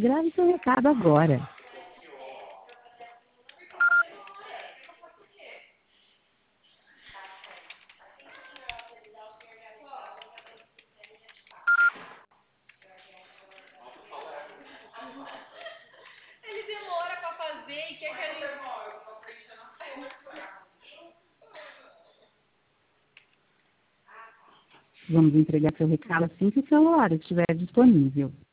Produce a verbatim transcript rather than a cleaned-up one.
Grave seu recado agora. Ele demora pra fazer e quer que a gente... Vamos entregar seu recado assim que o celular estiver disponível.